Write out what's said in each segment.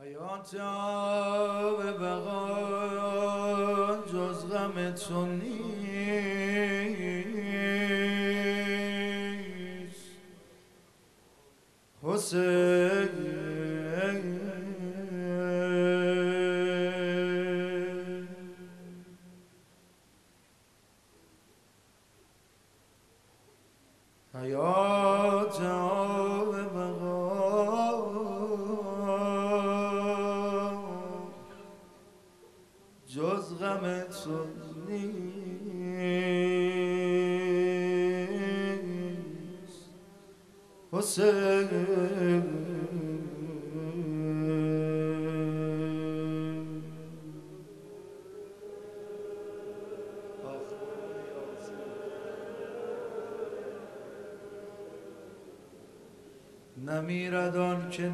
حیاتا به بقا جز غم تو نیست حسین. حیاتا به بقا جز غم تو نیست حسین. نمیرد آن که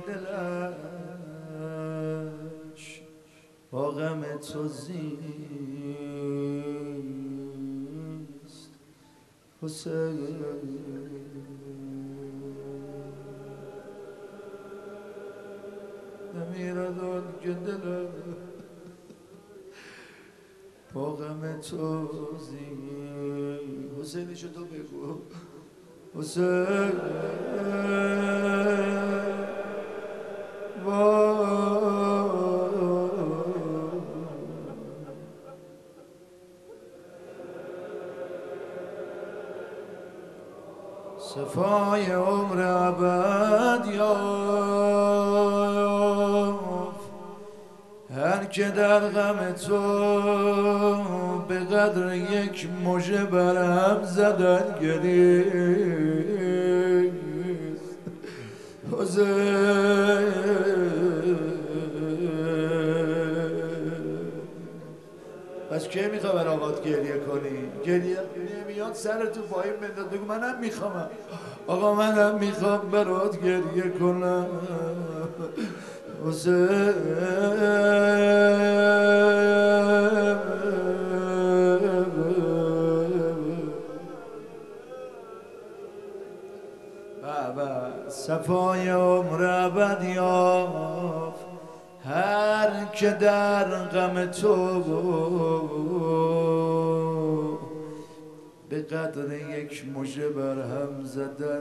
دلش با غم تو زیست حسین. نمیرد آن که دلش با غم تو زیست. حسینشو تو بگو حسین. صفای عمر ابد یافت هر که در غم تو به قدر یک مژه برهم زدن گریست حسین. پس کی میخوای بر آقات گریه کنی؟ گریه نمیاد سرتو پایین بنداز بگو منم میخوام آقا، منم میخوام برات گریه کنم حسین. بابا صفای عمر ابد یافت هر که در غم تو به قدر یک مژه برهم زدن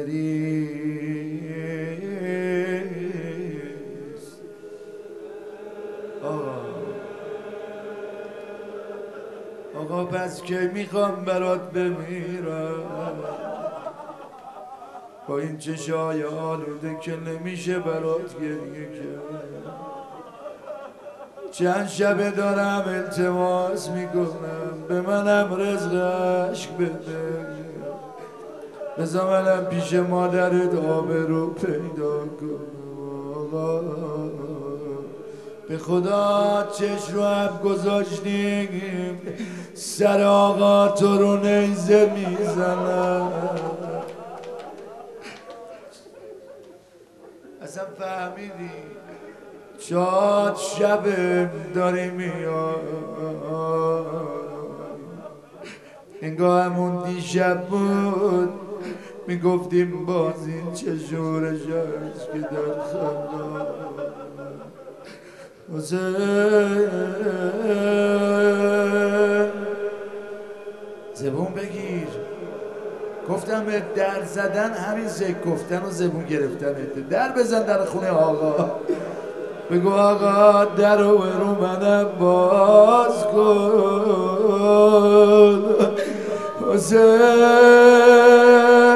گریست. آقا پس که میخوام برات بمیرم با این چشای آلوده که نمیشه برات گریه کرد. چند شبه دارم التماس میکنم به منم رزق عشق بده، بذار منم پیش مادرت آبرو پیدا کنم. به خدا چشم رو هم گذاشتیم سر آقا تو رو نیزه میزنم. اصلا فهمیدی شاد شب داری میاد انگاه همون دیشب بود میگفتیم باز این چه شورش هست که در خلا حسین. زبون بگیر، گفتم به در زدن همین ذکر گفتن و زبون گرفتن. در بزن در خونه آقا، بگو آقا در رو منم باز کن حسین.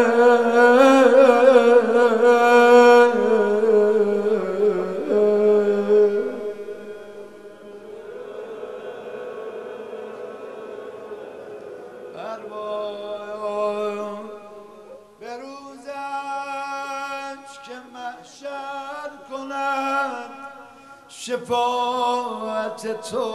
به روزش که محشر کند شفاعت تو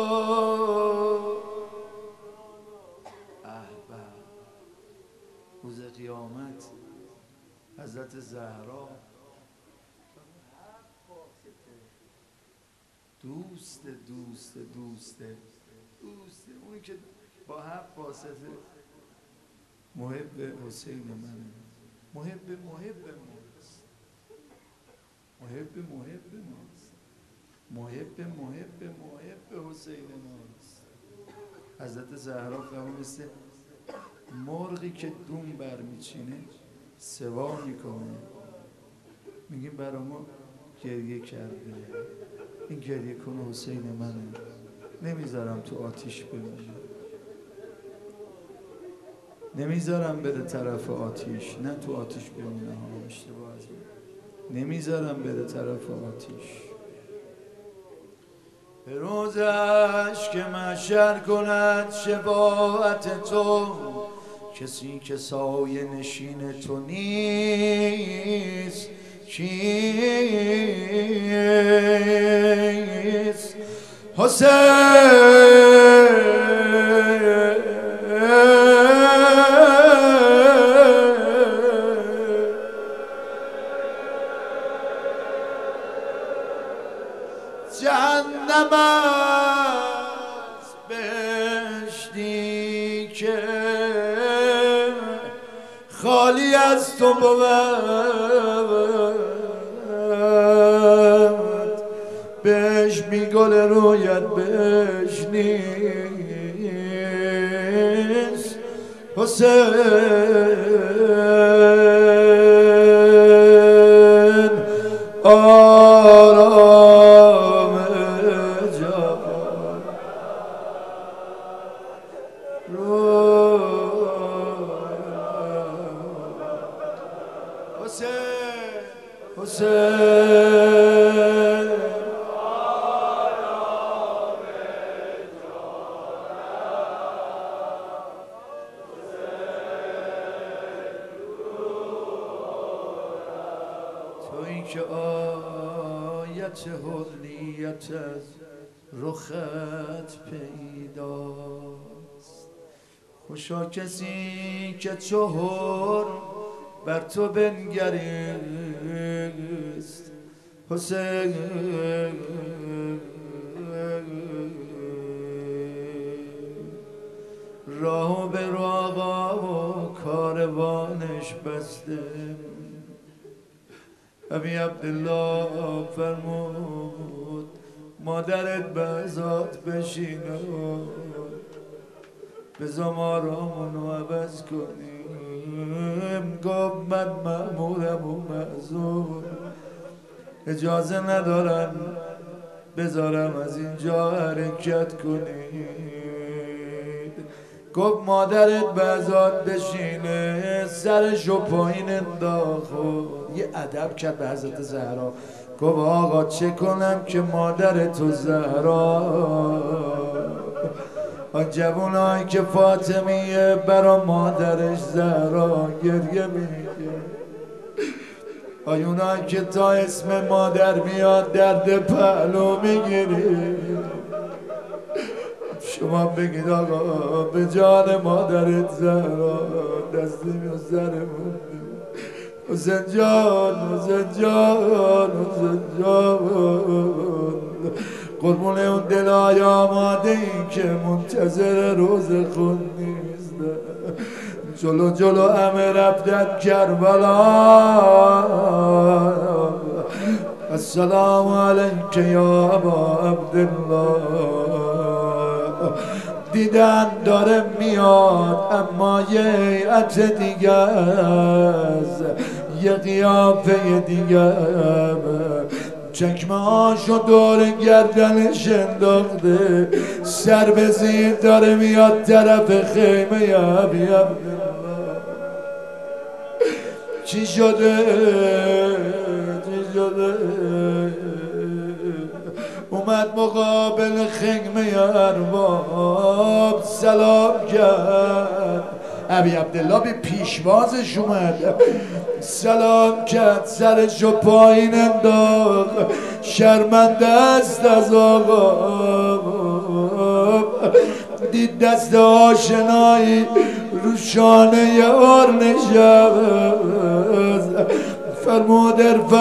روز قیامت حضرت زهرا دوست اونی که با 7 واسطه محب حسین منه، محب ماست. محب حسین ماست. حضرت زهرا فرمود مثل مرغی که دون برمیچینه سوا میکنه، میگیم برا ما گریه کرده، این گریه کن حسین منه، نمیذارم تو آتیش بمونه، نمیذارم بره طرف آتیش، نه تو آتیش بمونه ها، اشتباه از نمیذارم بره طرف آتیش. به روزش که محشر کند شفاعت تو، کسی که سایه نشین تو نیست کیست؟ حسین جهنم است بهشتی که خالی از تو بود، بهش بی گل رویت بهش نیست. حسین آرام جان حسین تویی که آیت حریت از رخت پیداست، خوشا کسی که چهار بر تو بنگریست. حسین راه به آقا و کاروانش بسته، ابی عبدالله فرمود مادرت به ازاد بشینه، بذار ما رامونو عوض کنیم. گفت من مأمورم و معذور، اجازه ندارن بذارم از اینجا حرکت کنید. گفت مادرت به ازاد بشینه، سرشو پایین انداخت، یه ادب کرد به حضرت زهرا. گفت آقا چه کنم که مادر تو زهرا، آن جوانایی که فاطمیه برا مادرش زهرا گریه میگه، آیونایی که تا اسم مادر میاد درد پهلو میگیری. شما بگید آقا به جان مادرت زهرا دستیم و سرمون، حسین جان حسین جان حسین جان، قربون اون دلای آماده این که منتظر روز خون نیست. جلو جلو همه رفتن کربلا، السلام علیک یا ابا عبدالله. دیدن داره میاد اما یه هیئت دیگه است، یه قیافه دیگه، چکمه هاشو دور گردنش انداخته، سر به زیر داره میاد طرف خیمه ابی عبدالله. چی شده؟ چی شده؟ اومد مقابل خیمه ارباب سلام کرد، ابی عبدالله به پیشوازش اومد سلام کرد، سرشو پایین انداخت، شرمنده است از آقا. دید دست آشنایی رو شانه یار نشست، فرمود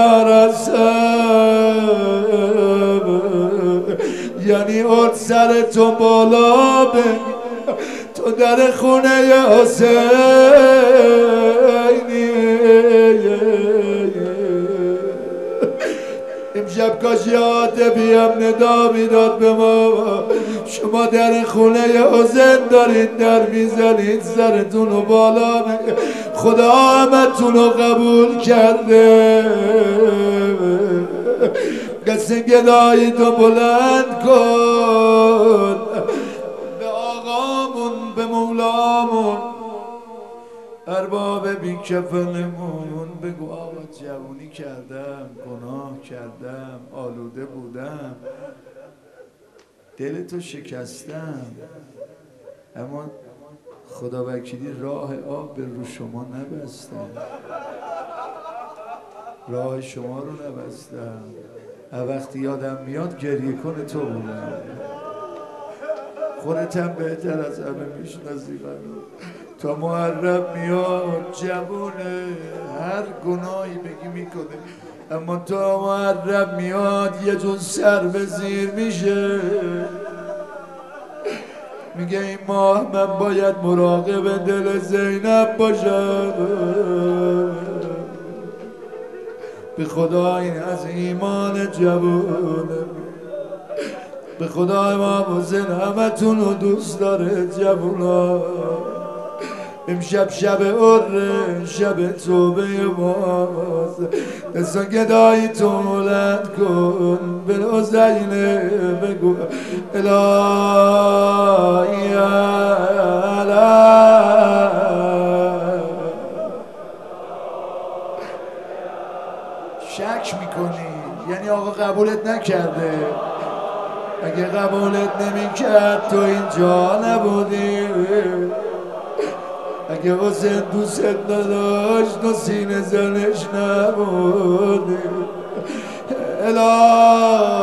فرستم، یعنی ارد سر تو بالا بگی تو در خونه حسینی. امشب کاش عاطفیم ندا میداد به ما شما در خونه حسین دارید در میزنید سرتون رو بالا خدا همتون رو قبول کرده دست گدایی تو بلند کن به آقامون به مولامون ارباب بی کفنمون بگو آقا جوونی کردم گناه کردم آلوده بودم دلتو شکستم اما خدا وکیلی راه آب به رو شما نبستم راه شما رو نبستم وقتی یادم میاد گریه کن تو بودم خودتم بهتر از همه میشناسی منو تا محرم میاد جوونه هر گناهی بگی میکنه اما تا محرم میاد یه جون سر به زیر میشه میگه این ماه من باید مراقب دل زینب باشم به خدا این از ایمان جوونه به خدا امام حسین همتون رو دوست داره جوونا امشب شب عره شب توبه ماست دستا گدایی تو بلند کن به حسینه بگو الهی شک میکنی یعنی آقا قبولت نکرده اگه قبولت نمیکرد تو اینجا نبودی اگه حسین دوست نداشت تو سینه زنش نبودی الهی